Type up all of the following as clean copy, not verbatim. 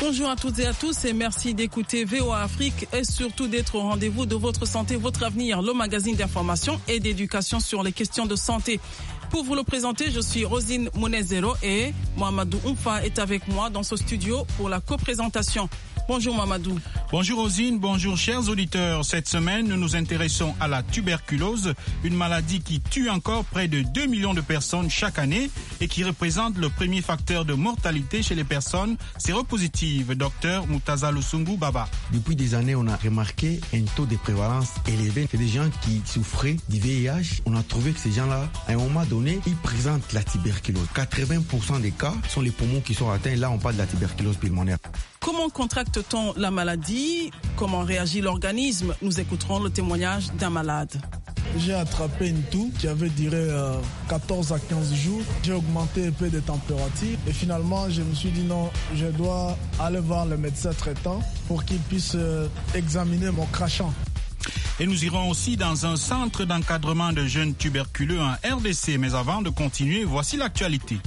Bonjour à toutes et à tous et merci d'écouter VOA Afrique et surtout d'être au rendez-vous de votre santé, votre avenir, le magazine d'information et d'éducation sur les questions de santé. Pour vous le présenter, je suis Rosine Mounezero et Mohamedou Oumfa est avec moi dans ce studio pour la coprésentation. Bonjour Mamadou. Bonjour Rosine, bonjour chers auditeurs. Cette semaine, nous nous intéressons à la tuberculose, une maladie qui tue encore près de 2 millions de personnes chaque année et qui représente le premier facteur de mortalité chez les personnes séropositives. Docteur Moutaza Lusungu Baba. Depuis des années, on a remarqué un taux de prévalence élevé. C'est des gens qui souffraient du VIH. On a trouvé que ces gens-là, à un moment donné, ils présentent la tuberculose. 80% des cas sont les poumons qui sont atteints. Là, on parle de la tuberculose pulmonaire. Comment contracte-t-on la maladie? Comment réagit l'organisme? Nous écouterons le témoignage d'un malade. J'ai attrapé une toux qui avait duré 14 à 15 jours. J'ai augmenté un peu de température et finalement je me suis dit non, je dois aller voir le médecin traitant pour qu'il puisse examiner mon crachat. Et nous irons aussi dans un centre d'encadrement de jeunes tuberculeux en RDC. Mais avant de continuer, voici l'actualité.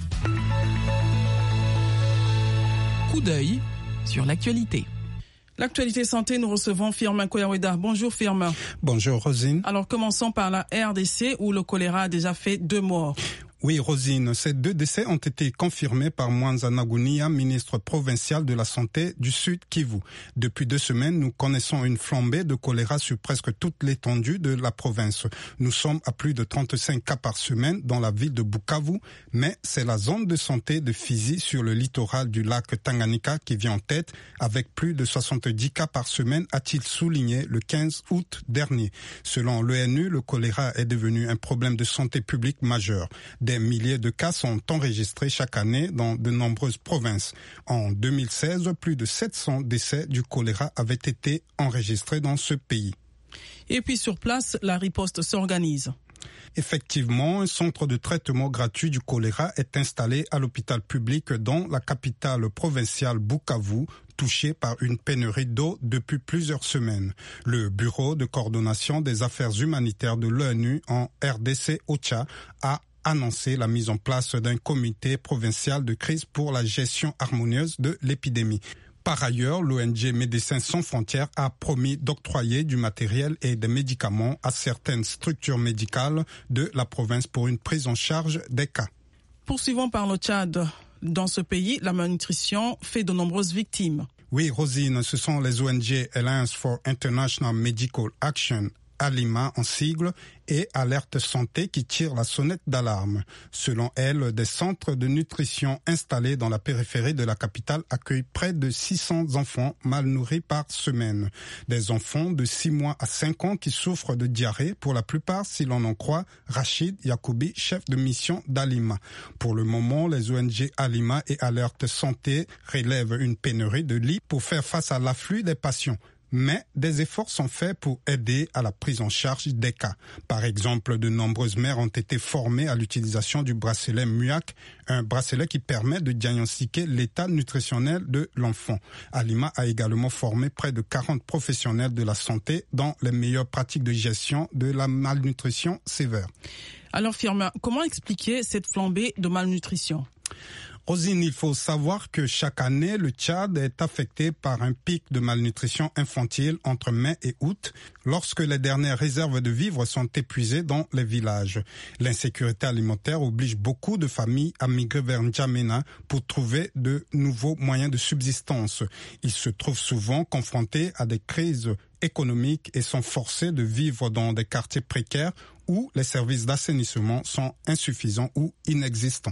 Coup d'œil sur l'actualité. L'actualité santé, nous recevons Firmin Koyaweda. Bonjour Firmin. Bonjour Rosine. Alors commençons par la RDC où le choléra a déjà fait 2 morts. Oui, Rosine, ces 2 décès ont été confirmés par Mwanza Nagunia, ministre provincial de la Santé du Sud Kivu. Depuis 2 semaines, nous connaissons une flambée de choléra sur presque toute l'étendue de la province. Nous sommes à plus de 35 cas par semaine dans la ville de Bukavu, mais c'est la zone de santé de Fizi sur le littoral du lac Tanganyika qui vient en tête avec plus de 70 cas par semaine, a-t-il souligné le 15 août dernier. Selon l'ONU, le choléra est devenu un problème de santé publique majeur. Des milliers de cas sont enregistrés chaque année dans de nombreuses provinces. En 2016, plus de 700 décès du choléra avaient été enregistrés dans ce pays. Et puis sur place, la riposte s'organise. Effectivement, un centre de traitement gratuit du choléra est installé à l'hôpital public dans la capitale provinciale Bukavu, touché par une pénurie d'eau depuis plusieurs semaines. Le Bureau de coordination des affaires humanitaires de l'ONU en RDC OCHA a annoncé la mise en place d'un comité provincial de crise pour la gestion harmonieuse de l'épidémie. Par ailleurs, l'ONG Médecins sans frontières a promis d'octroyer du matériel et des médicaments à certaines structures médicales de la province pour une prise en charge des cas. Poursuivons par le Tchad. Dans ce pays, la malnutrition fait de nombreuses victimes. Oui, Rosine, ce sont les ONG Alliance for International Medical Action, Alima en sigle, et Alerte Santé qui tirent la sonnette d'alarme. Selon elle, des centres de nutrition installés dans la périphérie de la capitale accueillent près de 600 enfants mal nourris par semaine. Des enfants de 6 mois à 5 ans qui souffrent de diarrhée, pour la plupart, si l'on en croit Rachid Yacoubi, chef de mission d'Alima. Pour le moment, les ONG Alima et Alerte Santé relèvent une pénurie de lits pour faire face à l'afflux des patients. Mais des efforts sont faits pour aider à la prise en charge des cas. Par exemple, de nombreuses mères ont été formées à l'utilisation du bracelet MUAC, un bracelet qui permet de diagnostiquer l'état nutritionnel de l'enfant. Alima a également formé près de 40 professionnels de la santé dans les meilleures pratiques de gestion de la malnutrition sévère. Alors Firmin, comment expliquer cette flambée de malnutrition ? Rosine, il faut savoir que chaque année, le Tchad est affecté par un pic de malnutrition infantile entre mai et août, lorsque les dernières réserves de vivres sont épuisées dans les villages. L'insécurité alimentaire oblige beaucoup de familles à migrer vers N'Djamena pour trouver de nouveaux moyens de subsistance. Ils se trouvent souvent confrontés à des crises économiques et sont forcés de vivre dans des quartiers précaires où les services d'assainissement sont insuffisants ou inexistants.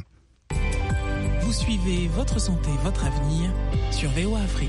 Vous suivez Votre santé, votre avenir sur VOA Afrique.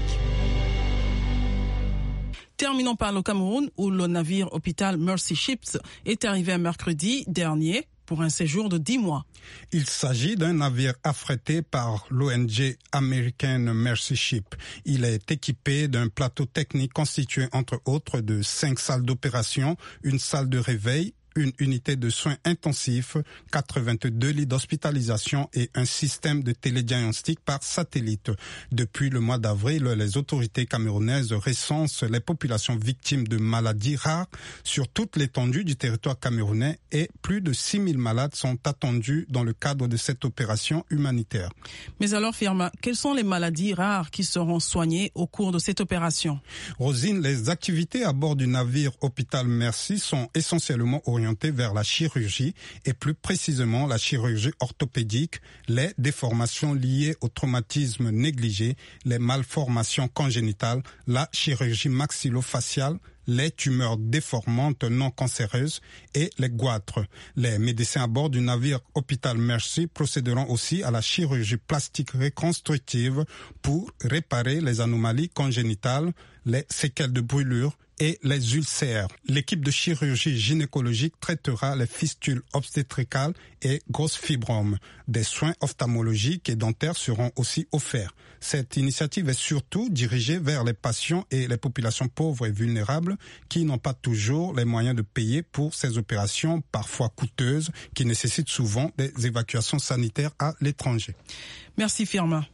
Terminons par le Cameroun où le navire hôpital Mercy Ships est arrivé mercredi dernier pour un séjour de 10 mois. Il s'agit d'un navire affrété par l'ONG américaine Mercy Ship. Il est équipé d'un plateau technique constitué entre autres de 5 salles d'opération, une salle de réveil, une unité de soins intensifs, 82 lits d'hospitalisation et un système de télédiagnostic par satellite. Depuis le mois d'avril, les autorités camerounaises recensent les populations victimes de maladies rares sur toute l'étendue du territoire camerounais et plus de 6000 malades sont attendus dans le cadre de cette opération humanitaire. Mais alors, Firma, quelles sont les maladies rares qui seront soignées au cours de cette opération? Rosine, les activités à bord du navire Hôpital Merci sont essentiellement orientées vers la chirurgie et plus précisément la chirurgie orthopédique, les déformations liées au traumatisme négligé, les malformations congénitales, la chirurgie maxillofaciale, les tumeurs déformantes non cancéreuses et les goitres. Les médecins à bord du navire Hôpital Merci procéderont aussi à la chirurgie plastique reconstructive pour réparer les anomalies congénitales, les séquelles de brûlure et les ulcères. L'équipe de chirurgie gynécologique traitera les fistules obstétricales et grosses fibromes. Des soins ophtalmologiques et dentaires seront aussi offerts. Cette initiative est surtout dirigée vers les patients et les populations pauvres et vulnérables qui n'ont pas toujours les moyens de payer pour ces opérations parfois coûteuses qui nécessitent souvent des évacuations sanitaires à l'étranger. Merci Firma.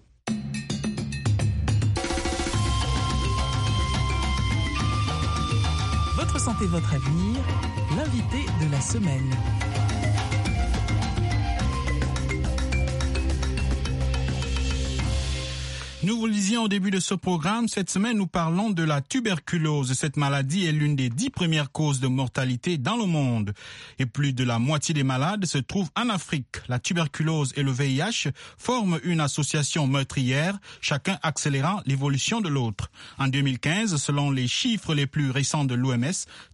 Votre santé, votre avenir, l'invité de la semaine. Nous vous le disions au début de ce programme, cette semaine nous parlons de la tuberculose. Cette maladie est l'une des 10 premières causes de mortalité dans le monde. Et plus de la moitié des malades se trouvent en Afrique. La tuberculose et le VIH forment une association meurtrière, chacun accélérant l'évolution de l'autre. En 2015, selon les chiffres les plus récents de l'OMS,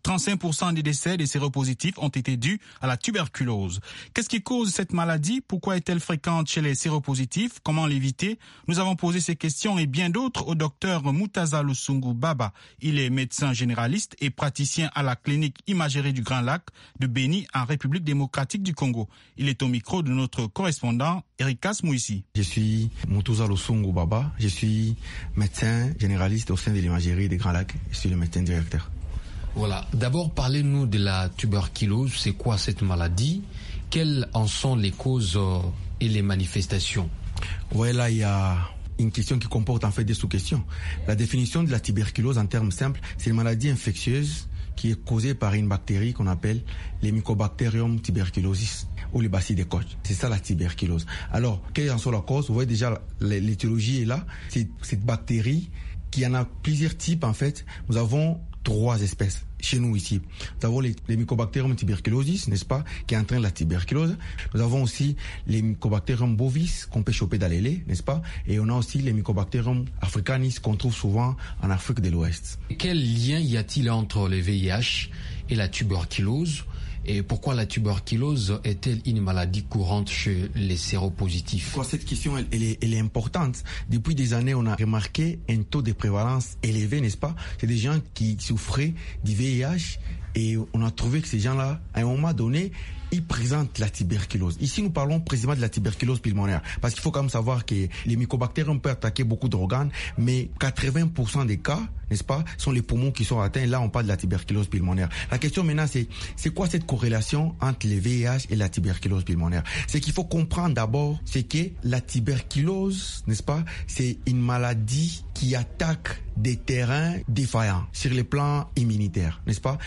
35% des décès des séropositifs ont été dus à la tuberculose. Qu'est-ce qui cause cette maladie? Pourquoi est-elle fréquente chez les séropositifs? Comment l'éviter? Nous avons posé ces questions et bien d'autres au docteur Moutaza Lusungu Baba. Il est médecin généraliste et praticien à la clinique imagerie du Grand Lac de Béni en République démocratique du Congo. Il est au micro de notre correspondant Erikas Mouissi. Je suis Moutaza Lusungu Baba, je suis médecin généraliste au sein de l'imagerie du Grand Lac. Je suis le médecin directeur. Voilà, d'abord parlez-nous de la tuberculose. C'est quoi cette maladie? Quelles en sont les causes et les manifestations? Ouais, là il y a une question qui comporte en fait des sous-questions. La définition de la tuberculose en termes simples, c'est une maladie infectieuse qui est causée par une bactérie qu'on appelle les Mycobacterium tuberculosis ou les bacilles de Koch. C'est ça la tuberculose. Alors, quelle en soit la cause? Vous voyez déjà l'étiologie est là. C'est cette bactérie qui en a plusieurs types en fait. Nous avons 3 espèces chez nous ici. Nous avons les Mycobacterium tuberculosis, n'est-ce pas, qui entraînent la tuberculose. Nous avons aussi les Mycobacterium bovis qu'on peut choper dans les laits, n'est-ce pas, et on a aussi les Mycobacterium africanis qu'on trouve souvent en Afrique de l'Ouest. Quel lien y a-t-il entre le VIH et la tuberculose? Et pourquoi la tuberculose est-elle une maladie courante chez les séropositifs? Cette question, elle est importante. Depuis des années, on a remarqué un taux de prévalence élevé, n'est-ce pas? C'est des gens qui souffraient du VIH et on a trouvé que ces gens-là, à un moment donné, ils présentent la tuberculose. Ici, nous parlons précisément de la tuberculose pulmonaire. Parce qu'il faut quand même savoir que les mycobactériums peuvent attaquer beaucoup d'organes, mais 80% des cas, n'est-ce pas, sont les poumons qui sont atteints. Là, on parle de la tuberculose pulmonaire. La question maintenant, c'est quoi cette corrélation entre le VIH et la tuberculose pulmonaire? C'est qu'il faut comprendre d'abord, c'est que la tuberculose, n'est-ce pas, c'est une maladie qui attaque des terrains défaillants sur le plan immunitaire, n'est-ce pas?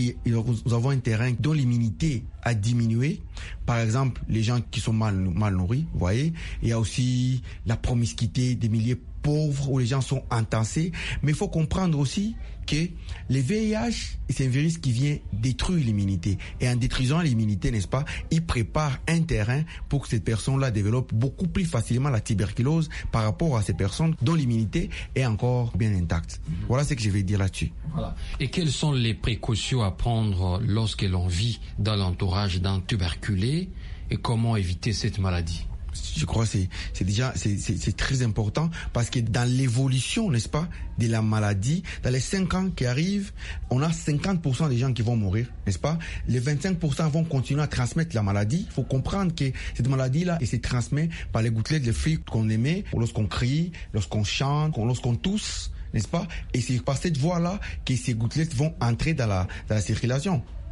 Nous avons un terrain dont l'immunité a diminué, par exemple les gens qui sont mal nourris, vous voyez, il y a aussi la promiscuité des milieux pauvres où les gens sont entassés, mais il faut comprendre aussi que le VIH, c'est un virus qui vient détruire l'immunité. Et en détruisant l'immunité, n'est-ce pas, il prépare un terrain pour que cette personne-là développe beaucoup plus facilement la tuberculose par rapport à ces personnes dont l'immunité est encore bien intacte. Voilà ce que je vais dire là-dessus. Voilà. Et quelles sont les précautions à prendre lorsque l'on vit dans l'entourage d'un tuberculé et comment éviter cette maladie? Je crois que c'est très important parce que dans l'évolution, n'est-ce pas, de la maladie, dans les 5 ans qui arrivent, on a 50% des gens qui vont mourir, n'est-ce pas? Les 25% vont continuer à transmettre la maladie. Il faut comprendre que cette maladie-là, elle se transmet par les gouttelettes de fluide qu'on émet lorsqu'on crie, lorsqu'on chante, lorsqu'on tousse, n'est-ce pas? Et c'est par cette voie-là que ces gouttelettes vont entrer dans la circulation.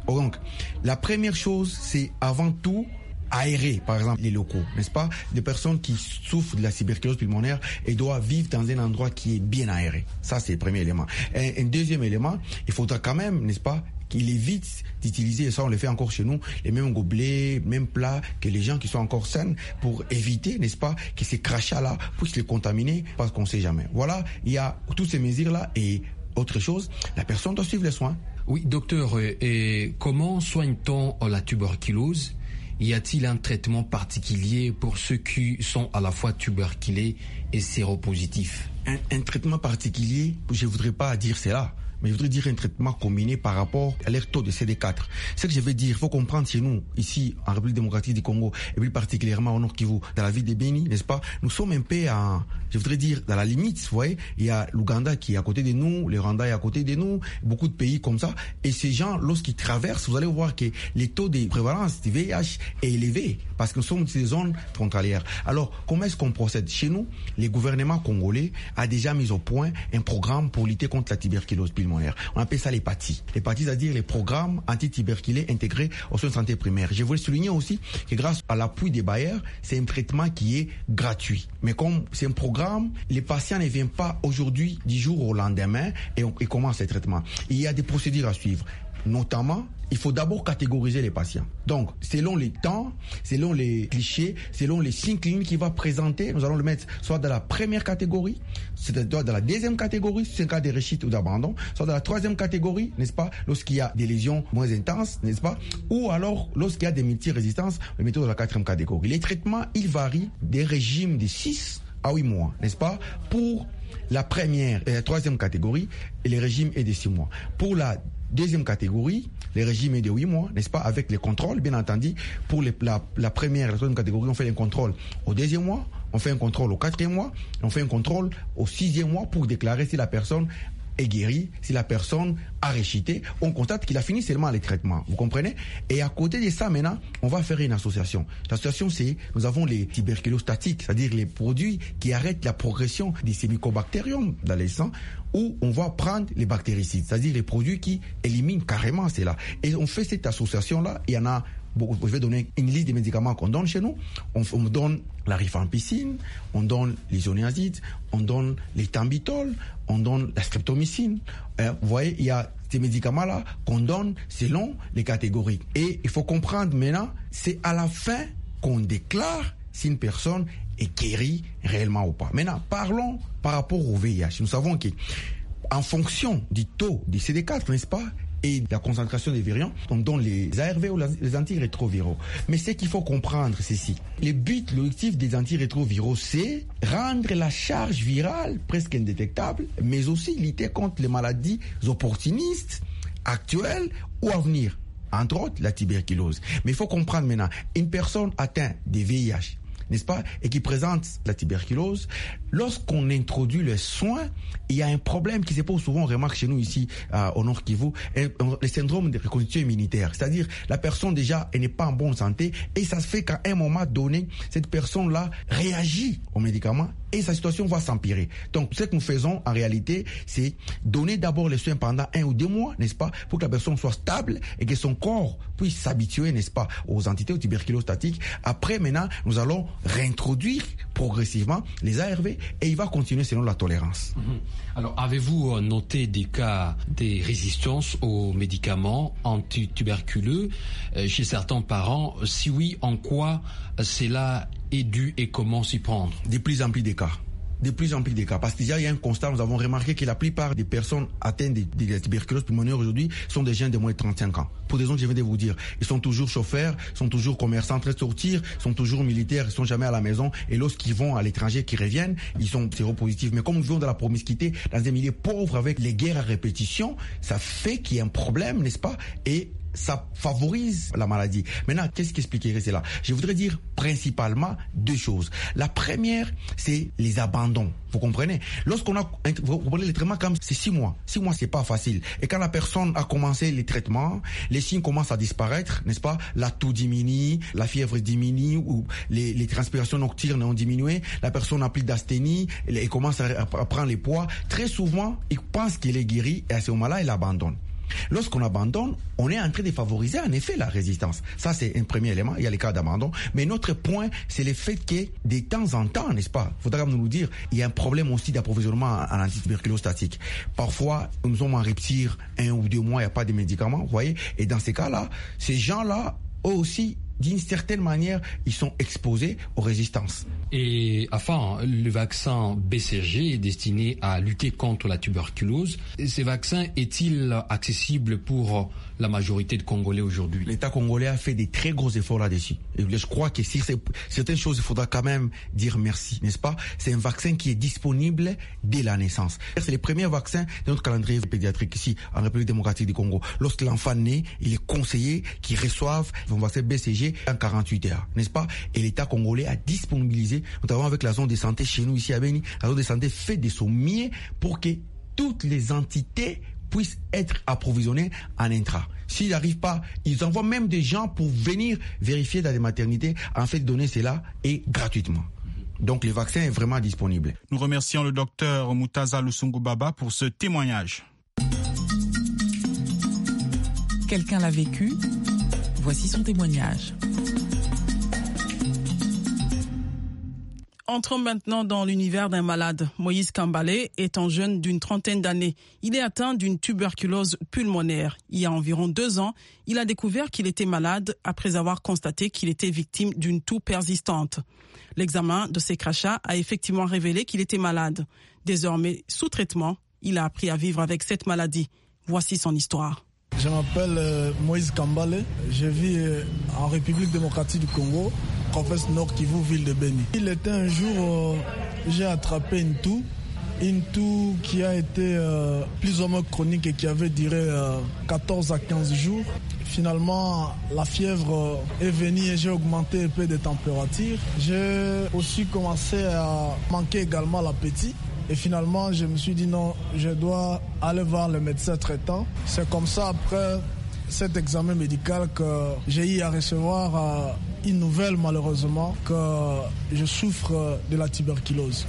Donc, la première chose, c'est avant tout aérer, par exemple, les locaux, n'est-ce pas? Des personnes qui souffrent de la tuberculose pulmonaire et doivent vivre dans un endroit qui est bien aéré. Ça, c'est le premier élément. Un deuxième élément, il faudra quand même, n'est-ce pas, qu'il évite d'utiliser, et ça on le fait encore chez nous, les mêmes gobelets, mêmes plats que les gens qui sont encore sains, pour éviter, n'est-ce pas, que ces crachats-là puissent les contaminer, parce qu'on ne sait jamais. Voilà, il y a toutes ces mesures-là, et autre chose, la personne doit suivre les soins. Oui, docteur, et comment soigne-t-on la tuberculose? Y a-t-il un traitement particulier pour ceux qui sont à la fois tuberculés et séropositifs? Un traitement particulier, je ne voudrais pas dire cela, mais je voudrais dire un traitement combiné par rapport à leur taux de CD4. Ce que je veux dire, il faut comprendre chez nous, ici, en République démocratique du Congo, et plus particulièrement au Nord Kivu, dans la ville de Beni, n'est-ce pas, nous sommes un peu je voudrais dire, dans la limite, vous voyez, il y a l'Ouganda qui est à côté de nous, le Rwanda est à côté de nous, beaucoup de pays comme ça, et ces gens, lorsqu'ils traversent, vous allez voir que les taux de prévalence du VIH est élevé, parce que nous sommes dans des zones frontalières. Alors, comment est-ce qu'on procède? Chez nous, le gouvernement congolais a déjà mis au point un programme pour lutter contre la tuberculose pulmonaire. On appelle ça les PATI. Les PATI, c'est-à-dire les programmes anti-tuberculés intégrés aux soins de santé primaire. Je voulais souligner aussi que grâce à l'appui des bailleurs, c'est un traitement qui est gratuit. Mais comme c'est un programme, les patients ne viennent pas aujourd'hui du jour au lendemain et commencent les traitements. Il y a des procédures à suivre. Notamment, il faut d'abord catégoriser les patients. Donc, selon les temps, selon les clichés, selon les signes cliniques qu'il va présenter, nous allons le mettre soit dans la première catégorie, c'est-à-dire dans la deuxième catégorie, si c'est un cas de réussite ou d'abandon, soit dans la troisième catégorie, n'est-ce pas, lorsqu'il y a des lésions moins intenses, n'est-ce pas, ou alors lorsqu'il y a des multirésistances, le mettons dans la quatrième catégorie. Les traitements, ils varient des régimes de 6 à 8 mois, n'est-ce pas, pour la première et la troisième catégorie, et le régime est de 6 mois. Pour la deuxième catégorie, le régime est de 8 mois, n'est-ce pas, avec les contrôles, bien entendu. Pour la première et la troisième catégorie, on fait un contrôle au deuxième mois, on fait un contrôle au quatrième mois, on fait un contrôle au sixième mois pour déclarer si la personne est guérie, si la personne a réchité. On constate qu'il a fini seulement les traitements, vous comprenez? Et à côté de ça, maintenant, on va faire une association. L'association, c'est, nous avons les tuberculostatiques, c'est-à-dire les produits qui arrêtent la progression des ces mycobactériums dans les sangs, où on va prendre les bactéricides, c'est-à-dire les produits qui éliminent carrément cela. Et on fait cette association-là, il y en a beaucoup. Je vais donner une liste de médicaments qu'on donne chez nous. On donne la rifampicine, on donne l'isoniazide, on donne les thambitol, on donne la streptomycine. Vous voyez, il y a ces médicaments-là qu'on donne selon les catégories. Et il faut comprendre maintenant, c'est à la fin qu'on déclare si une personne est guérie réellement ou pas. Maintenant, parlons par rapport au VIH. Nous savons qu'en fonction du taux du CD4, n'est-ce pas, et de la concentration des variants, on donne les ARV ou les antirétroviraux. Mais ce qu'il faut comprendre, c'est ceci. L'objectif des antirétroviraux, c'est rendre la charge virale presque indétectable, mais aussi lutter contre les maladies opportunistes, actuelles ou à venir. Entre autres, la tuberculose. Mais il faut comprendre maintenant, une personne atteinte de VIH, n'est-ce pas, et qui présente la tuberculose, lorsqu'on introduit les soins, il y a un problème qui se pose souvent, on remarque chez nous ici au Nord Kivu, le syndrome de reconstitution immunitaire. C'est-à-dire, la personne déjà, elle n'est pas en bonne santé, et ça se fait qu'à un moment donné, cette personne-là réagit aux médicaments, et sa situation va s'empirer. Donc, ce que nous faisons, en réalité, c'est donner d'abord les soins pendant 1 ou 2 mois, n'est-ce pas, pour que la personne soit stable, et que son corps puisse s'habituer, n'est-ce pas, aux entités, aux tuberculostatiques. Après, maintenant, nous allons réintroduire progressivement les ARV, et il va continuer selon la tolérance. Alors, avez-vous noté des cas de résistance aux médicaments antituberculeux chez certains parents? Si oui, en quoi cela est dû et comment s'y prendre? De plus en plus de cas. De plus en plus de cas. Parce que déjà, il y a un constat, nous avons remarqué que la plupart des personnes atteintes de la tuberculose pulmonaire aujourd'hui sont des jeunes de moins de 35 ans. Pour des raisons que je viens de vous dire. Ils sont toujours chauffeurs, sont toujours commerçants en train de sortir, sont toujours militaires, ils sont jamais à la maison. Et lorsqu'ils vont à l'étranger, qu'ils reviennent, ils sont séropositifs. Mais comme nous vivons dans la promiscuité, dans un milieu pauvre avec les guerres à répétition, ça fait qu'il y a un problème, n'est-ce pas? Et ça favorise la maladie. Maintenant, qu'est-ce qui expliquerait cela? Je voudrais dire principalement 2 choses. La première, c'est les abandons. Vous comprenez? Lorsqu'on vous prenez les traitements comme c'est 6 mois. 6 mois, c'est pas facile. Et quand la personne a commencé les traitements, les signes commencent à disparaître, n'est-ce pas? La toux diminue, la fièvre diminue, ou les transpirations nocturnes ont diminué, la personne n'a plus d'asthénie, elle commence à prendre les poids. Très souvent, il pense qu'il est guéri, et à ce moment-là, il abandonne. Lorsqu'on abandonne, on est en train de favoriser en effet la résistance. Ça, c'est un premier élément. Il y a les cas d'abandon. Mais notre point, c'est le fait que de temps en temps, n'est-ce pas, il faudra nous dire, il y a un problème aussi d'approvisionnement en antituberculose statique. Parfois, nous sommes en rupture 1 ou 2 mois, il n'y a pas de médicaments, vous voyez. Et dans ces cas-là, ces gens-là, eux aussi, d'une certaine manière, ils sont exposés aux résistances. Et enfin, le vaccin BCG est destiné à lutter contre la tuberculose. Ce vaccin est-il accessible pour la majorité de Congolais aujourd'hui? L'État congolais a fait des très gros efforts là-dessus. Et je crois que sur certaines choses, il faudra quand même dire merci, n'est-ce pas? C'est un vaccin qui est disponible dès la naissance. C'est le premier vaccin de notre calendrier pédiatrique ici, en République démocratique du Congo. Lorsque l'enfant naît, il est conseillé qu'il reçoive un vaccin BCG en 48 heures, n'est-ce pas? Et l'État congolais a disponibilisé, notamment avec la zone de santé chez nous ici à Beni, la zone de santé fait de son mieux pour que toutes les entités puissent être approvisionnées en intra. S'ils n'arrivent pas, ils envoient même des gens pour venir vérifier dans les maternités, en fait donner cela et gratuitement. Donc le vaccin est vraiment disponible. Nous remercions le docteur Moutaza Lusungubaba pour ce témoignage. Quelqu'un l'a vécu. Voici son témoignage. Entrons maintenant dans l'univers d'un malade. Moïse Kambale est un jeune d'une 30aine d'années. Il est atteint d'une tuberculose pulmonaire. Il y a environ 2 ans, il a découvert qu'il était malade après avoir constaté qu'il était victime d'une toux persistante. L'examen de ses crachats a effectivement révélé qu'il était malade. Désormais sous traitement, il a appris à vivre avec cette maladie. Voici son histoire. Je m'appelle Moïse Kambale, je vis en République démocratique du Congo, province Nord Kivu, ville de Beni. Il était un jour, j'ai attrapé une toux qui a été plus ou moins chronique et qui avait duré 14 à 15 jours. Finalement, la fièvre est venue et j'ai augmenté un peu de température. J'ai aussi commencé à manquer également l'appétit. Et finalement, je me suis dit non, je dois aller voir le médecin traitant. C'est comme ça, après cet examen médical, que j'ai eu à recevoir une nouvelle, malheureusement, que je souffre de la tuberculose.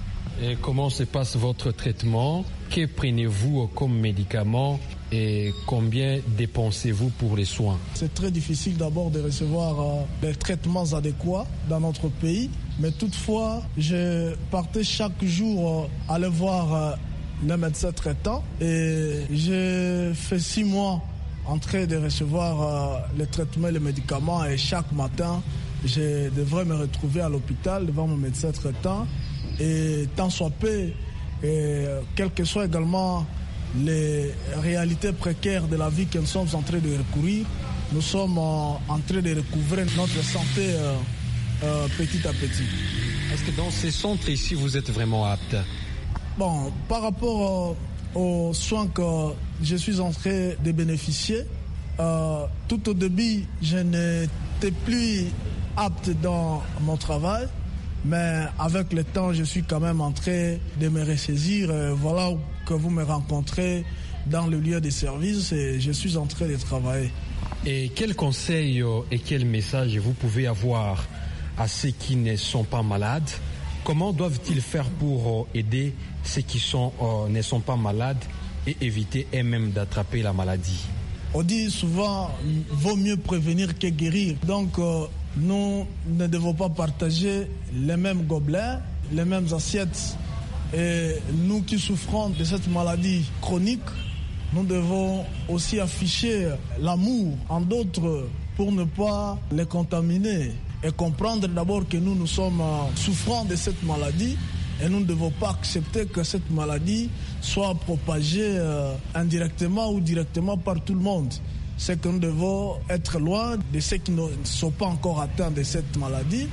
Et comment se passe votre traitement? Que prenez-vous comme médicament et combien dépensez-vous pour les soins? C'est très difficile d'abord de recevoir des traitements adéquats dans notre pays. Mais toutefois, je partais chaque jour aller voir le médecin traitant et j'ai fait 6 mois en train de recevoir les traitements et les médicaments et chaque matin, je devrais me retrouver à l'hôpital devant mon médecin traitant et tant soit peu, et quelles que soient également les réalités précaires de la vie que nous sommes en train de recourir, nous sommes en train de recouvrer notre santé petit à petit. Est-ce que dans ces centres ici, vous êtes vraiment apte? Bon, par rapport aux soins que je suis en train de bénéficier, tout au début, je n'étais plus apte dans mon travail, mais avec le temps, je suis quand même en train de me ressaisir. Voilà que vous me rencontrez dans le lieu de service et je suis en train de travailler. Et quels conseils et quels messages vous pouvez avoir à ceux qui ne sont pas malades? Comment doivent-ils faire pour aider ceux qui ne sont pas malades et éviter eux-mêmes d'attraper la maladie? On dit souvent, vaut mieux prévenir que guérir. Donc, nous ne devons pas partager les mêmes gobelets, les mêmes assiettes. Et nous qui souffrons de cette maladie chronique, nous devons aussi afficher l'amour en d'autres pour ne pas les contaminer. Et comprendre d'abord que nous sommes souffrants de cette maladie et nous ne devons pas accepter que cette maladie soit propagée indirectement ou directement par tout le monde. C'est que nous devons être loin de ceux qui ne sont pas encore atteints de cette maladie.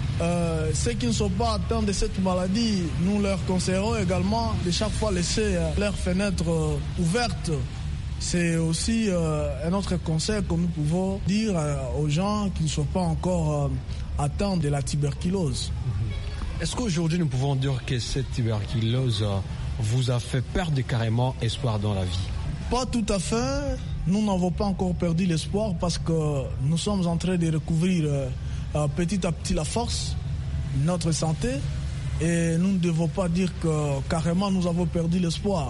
Ceux qui ne sont pas atteints de cette maladie, nous leur conseillerons également de chaque fois laisser leurs fenêtres ouvertes. C'est aussi un autre conseil que nous pouvons dire aux gens qui ne sont pas encore atteints de la tuberculose. Est-ce qu'aujourd'hui nous pouvons dire que cette tuberculose vous a fait perdre carrément espoir dans la vie? Pas tout à fait. Nous n'avons pas encore perdu l'espoir parce que nous sommes en train de recouvrir petit à petit la force, notre santé. Et nous ne devons pas dire que carrément nous avons perdu l'espoir.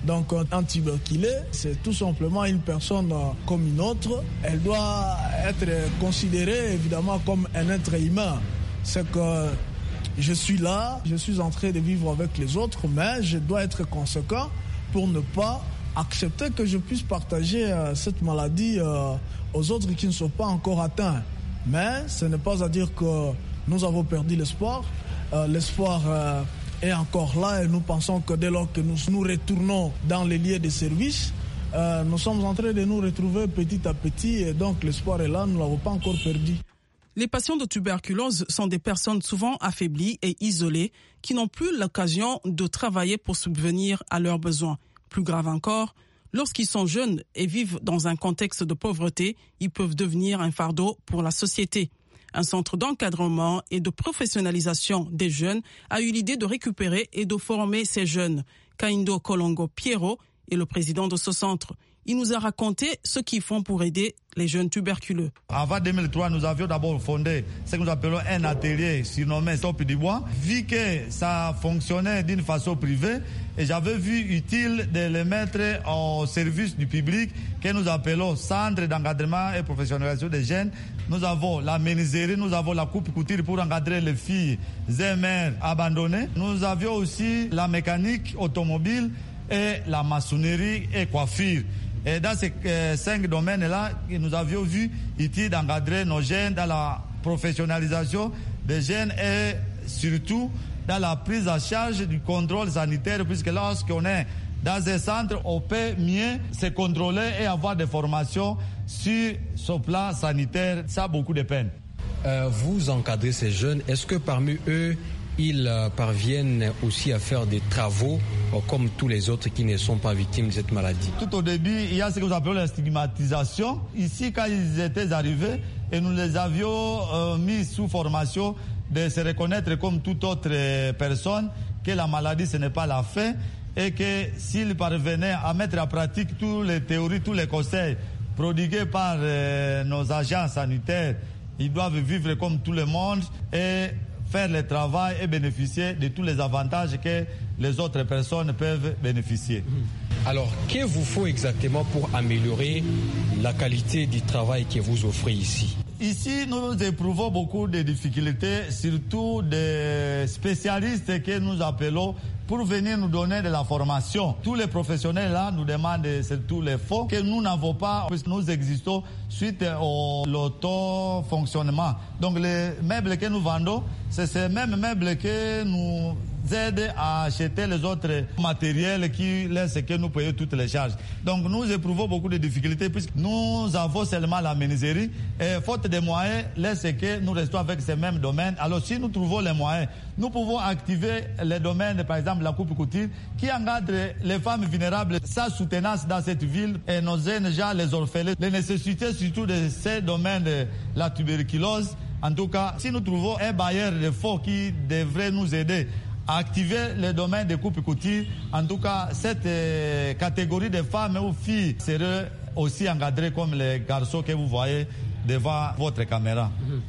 Donc un tuberculé, c'est tout simplement une personne comme une autre. Elle doit être considérée évidemment comme un être humain. C'est que je suis là, je suis en train de vivre avec les autres, mais je dois être conséquent pour ne pas accepter que je puisse partager cette maladie aux autres qui ne sont pas encore atteints. Mais ce n'est pas à dire que nous avons perdu l'espoir. L'espoir est encore là et nous pensons que dès lors que nous retournons dans les lieux de service, nous sommes en train de nous retrouver petit à petit et donc l'espoir est là, nous ne l'avons pas encore perdu. Les patients de tuberculose sont des personnes souvent affaiblies et isolées qui n'ont plus l'occasion de travailler pour subvenir à leurs besoins. Plus grave encore, lorsqu'ils sont jeunes et vivent dans un contexte de pauvreté, ils peuvent devenir un fardeau pour la société. Un centre d'encadrement et de professionnalisation des jeunes a eu l'idée de récupérer et de former ces jeunes. Kaindo Kolongo Piero est le président de ce centre. Il nous a raconté ce qu'ils font pour aider les jeunes tuberculeux. Avant 2003, nous avions d'abord fondé ce que nous appelons un atelier surnommé Stop du Bois. Vu que ça fonctionnait d'une façon privée, et j'avais vu utile de les mettre au service du public que nous appelons Centre d'encadrement et professionnalisation des jeunes. Nous avons la menuiserie, nous avons la coupe couture pour encadrer les filles et mères abandonnées. Nous avions aussi la mécanique automobile et la maçonnerie et coiffure. Et dans ces 5 domaines-là, nous avions vu utile d'encadrer nos jeunes dans la professionnalisation des jeunes et surtout dans la prise en charge du contrôle sanitaire, puisque lorsqu'on est dans un centre, on peut mieux se contrôler et avoir des formations sur ce plan sanitaire. Ça a beaucoup de peine. Vous encadrez ces jeunes. Est-ce que parmi eux, ils parviennent aussi à faire des travaux comme tous les autres qui ne sont pas victimes de cette maladie? Tout au début, il y a ce que nous appelons la stigmatisation. Ici, quand ils étaient arrivés, et nous les avions mis sous formation de se reconnaître comme toute autre personne, que la maladie, ce n'est pas la fin, et que s'ils parvenaient à mettre en pratique toutes les théories, tous les conseils prodigués par nos agents sanitaires, ils doivent vivre comme tout le monde et faire le travail et bénéficier de tous les avantages que les autres personnes peuvent bénéficier. Alors, que vous faut exactement pour améliorer la qualité du travail que vous offrez ici? Ici, nous éprouvons beaucoup de difficultés, surtout des spécialistes que nous appelons pour venir nous donner de la formation. Tous les professionnels là nous demandent surtout les fonds que nous n'avons pas, puisque nous existons suite au l'auto-fonctionnement. Donc les meubles que nous vendons, c'est ces mêmes meubles que nous aident à acheter les autres matériels qui laissent que nous payons toutes les charges. Donc nous éprouvons beaucoup de difficultés puisque nous avons seulement la menuiserie et faute de moyens, laisse que nous restons avec ces mêmes domaines. Alors si nous trouvons les moyens, nous pouvons activer les domaines, par exemple la coupe couture, qui encadre les femmes vulnérables, sa soutenance dans cette ville et nos jeunes gens, les orphelins, les nécessités surtout de ces domaines de la tuberculose. En tout cas, si nous trouvons un bailleur de fonds qui devrait nous aider à activer les domaines de coupe couture, en tout cas, cette catégorie de femmes ou filles serait aussi encadrée comme les garçons que vous voyez devant votre caméra.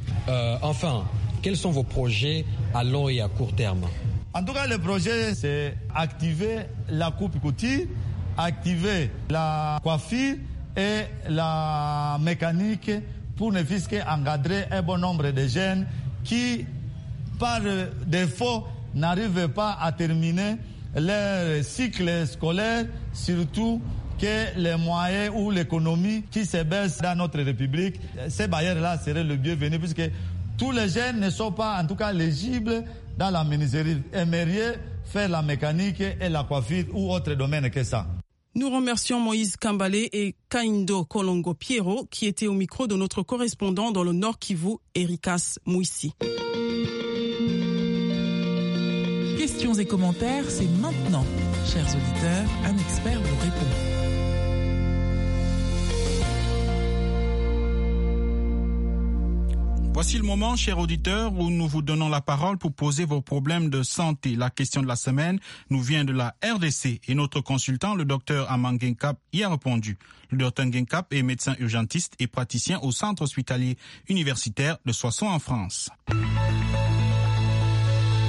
Enfin, quels sont vos projets à long et à court terme? En tout cas, le projet, c'est activer la coupe couture, activer la coiffure et la mécanique pour ne fût-ce qu'encadrer un bon nombre de jeunes qui, par défaut, n'arrivent pas à terminer leur cycle scolaire, surtout que les moyens ou l'économie qui se baisse dans notre République, ces barrières-là seraient le bienvenu puisque tous les jeunes ne sont pas en tout cas éligibles dans la menuiserie, aimeriez faire la mécanique et la coiffure ou autre domaine que ça. Nous remercions Moïse Kambalé et Kaindo Kolongo Piero qui étaient au micro de notre correspondant dans le Nord Kivu, Erikas Mouissi. Questions et commentaires, c'est maintenant. Chers auditeurs, un expert vous répond. Voici le moment, chers auditeurs, où nous vous donnons la parole pour poser vos problèmes de santé. La question de la semaine nous vient de la RDC et notre consultant, le docteur Aman Genkap, y a répondu. Le docteur Genkap est médecin urgentiste et praticien au centre hospitalier universitaire de Soissons en France.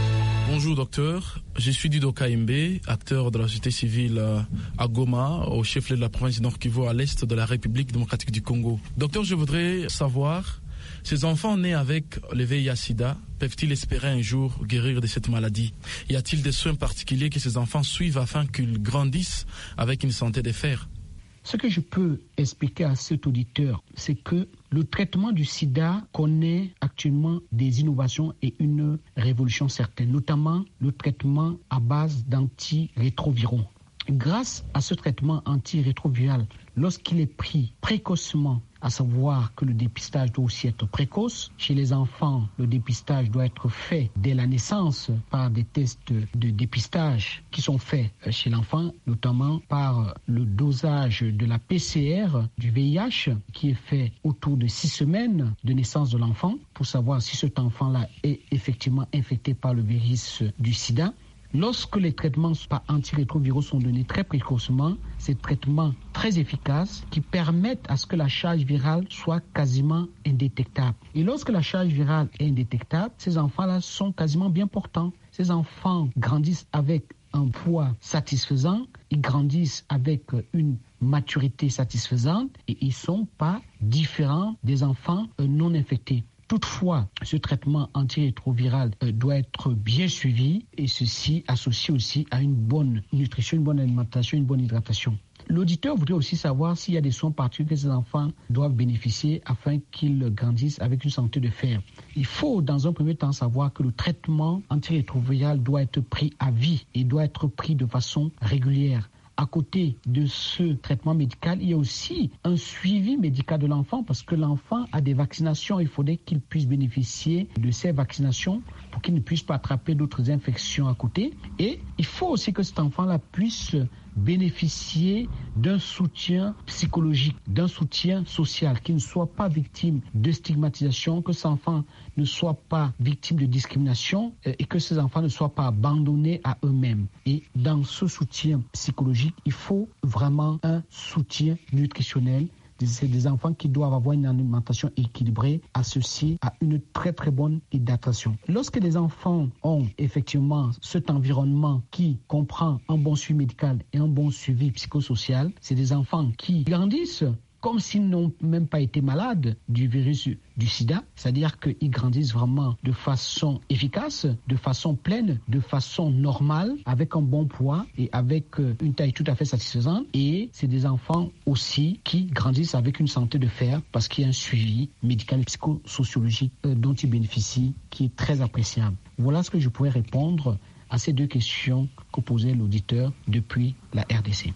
Bonjour docteur, je suis Dido Kaimbe, acteur de la société civile à Goma, au chef-lieu de la province du Nord Kivu, à l'est de la République démocratique du Congo. Docteur, je voudrais savoir, ces enfants nés avec le VIH-Sida peuvent-ils espérer un jour guérir de cette maladie? Y a-t-il des soins particuliers que ces enfants suivent afin qu'ils grandissent avec une santé de fer? Ce que je peux expliquer à cet auditeur, c'est que le traitement du sida connaît actuellement des innovations et une révolution certaine, notamment le traitement à base d'antirétroviraux. Grâce à ce traitement antirétroviral, lorsqu'il est pris précocement, à savoir que le dépistage doit aussi être précoce. Chez les enfants, le dépistage doit être fait dès la naissance par des tests de dépistage qui sont faits chez l'enfant, notamment par le dosage de la PCR du VIH qui est fait autour de 6 semaines de naissance de l'enfant pour savoir si cet enfant-là est effectivement infecté par le virus du sida. Lorsque les traitements par antirétroviraux sont donnés très précocement, ces traitements très efficaces qui permettent à ce que la charge virale soit quasiment indétectable. Et lorsque la charge virale est indétectable, ces enfants-là sont quasiment bien portants. Ces enfants grandissent avec un poids satisfaisant, ils grandissent avec une maturité satisfaisante et ils ne sont pas différents des enfants non infectés. Toutefois, ce traitement antirétroviral doit être bien suivi et ceci associé aussi à une bonne nutrition, une bonne alimentation, une bonne hydratation. L'auditeur voudrait aussi savoir s'il y a des soins particuliers que ces enfants doivent bénéficier afin qu'ils grandissent avec une santé de fer. Il faut dans un premier temps savoir que le traitement antirétroviral doit être pris à vie et doit être pris de façon régulière. À côté de ce traitement médical, il y a aussi un suivi médical de l'enfant parce que l'enfant a des vaccinations. Il faudrait qu'il puisse bénéficier de ces vaccinations pour qu'il ne puisse pas attraper d'autres infections à côté. Et il faut aussi que cet enfant-là puisse bénéficier d'un soutien psychologique, d'un soutien social, qu'il ne soit pas victime de stigmatisation, que cet enfant ne soit pas victime de discrimination et que ces enfants ne soient pas abandonnés à eux-mêmes. Et dans ce soutien psychologique, il faut vraiment un soutien nutritionnel. C'est des enfants qui doivent avoir une alimentation équilibrée associée à une très très bonne hydratation. Lorsque les enfants ont effectivement cet environnement qui comprend un bon suivi médical et un bon suivi psychosocial, c'est des enfants qui grandissent comme s'ils n'ont même pas été malades du virus du sida, c'est-à-dire qu'ils grandissent vraiment de façon efficace, de façon pleine, de façon normale, avec un bon poids et avec une taille tout à fait satisfaisante. Et c'est des enfants aussi qui grandissent avec une santé de fer parce qu'il y a un suivi médical et psychosociologique dont ils bénéficient qui est très appréciable. Voilà ce que je pourrais répondre à ces deux questions que posait l'auditeur depuis la RDC.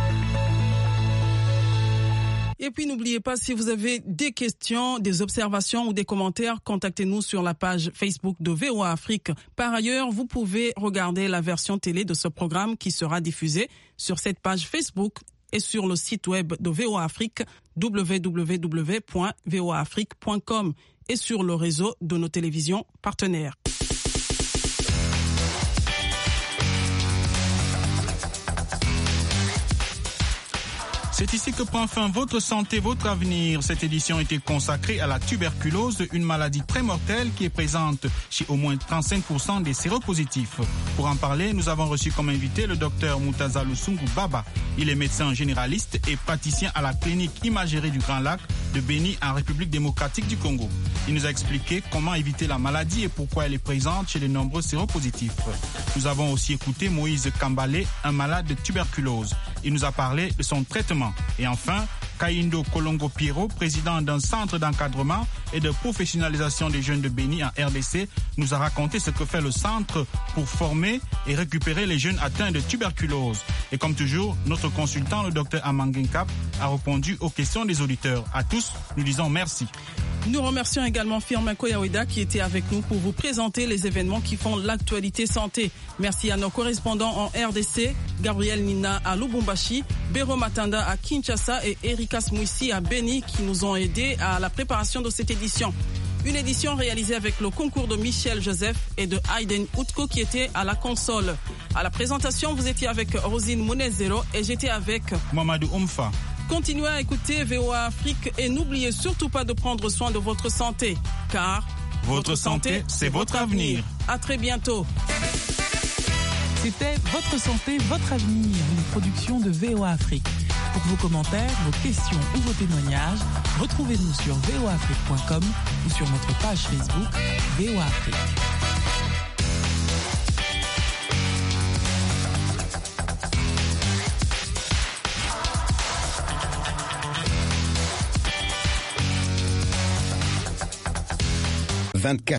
Et puis n'oubliez pas, si vous avez des questions, des observations ou des commentaires, contactez-nous sur la page Facebook de VOA Afrique. Par ailleurs, vous pouvez regarder la version télé de ce programme qui sera diffusée sur cette page Facebook et sur le site web de VOA Afrique, www.voaafrique.com, et sur le réseau de nos télévisions partenaires. C'est ici que prend fin votre santé, votre avenir. Cette édition était consacrée à la tuberculose, une maladie très mortelle qui est présente chez au moins 35% des séropositifs. Pour en parler, nous avons reçu comme invité le docteur Moutaza Lusungu Baba. Il est médecin généraliste et praticien à la clinique imagerie du Grand Lac de Béni en République démocratique du Congo. Il nous a expliqué comment éviter la maladie et pourquoi elle est présente chez les nombreux séropositifs. Nous avons aussi écouté Moïse Kambale, un malade de tuberculose. Il nous a parlé de son traitement. Et enfin, Kaindo Kolongo Piero, président d'un centre d'encadrement et de professionnalisation des jeunes de Béni en RDC, nous a raconté ce que fait le centre pour former et récupérer les jeunes atteints de tuberculose. Et comme toujours, notre consultant, le docteur Amangenkap, a répondu aux questions des auditeurs. À tous, nous disons merci. Nous remercions également Firmin Koyaweda qui était avec nous pour vous présenter les événements qui font l'actualité santé. Merci à nos correspondants en RDC, Gabriel Nina à Lubumbashi, Béro Matanda à Kinshasa et Erika Smouissi à Béni qui nous ont aidés à la préparation de cette édition. Une édition réalisée avec le concours de Michel Joseph et de Hayden Outko qui était à la console. À la présentation, vous étiez avec Rosine Mounezero et j'étais avec Mamadou Omfa. Continuez à écouter VOA Afrique et n'oubliez surtout pas de prendre soin de votre santé, car votre santé, c'est votre avenir. À très bientôt. C'était Votre santé, votre avenir, une production de VOA Afrique. Pour vos commentaires, vos questions ou vos témoignages, retrouvez-nous sur voaafrique.com ou sur notre page Facebook VOA Afrique.